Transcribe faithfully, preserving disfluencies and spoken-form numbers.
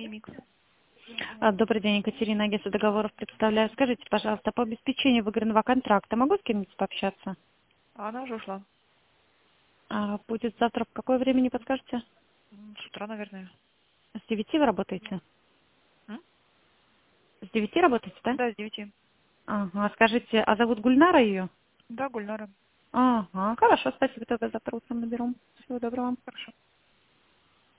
Микс. А, Добрый день, Екатерина, агентство договоров представляю. Скажите, пожалуйста, по обеспечению выигранного контракта могу с кем-нибудь пообщаться? А она уже ушла. А, будет завтра в какое время, не подскажете? М, С утра, наверное. С девяти вы работаете? М? С девяти работаете, да? Да, с девяти. Ага, скажите, а зовут Гульнара ее? Да, Гульнара. Ага, хорошо, спасибо, тогда завтра утром наберу. Всего доброго. Хорошо.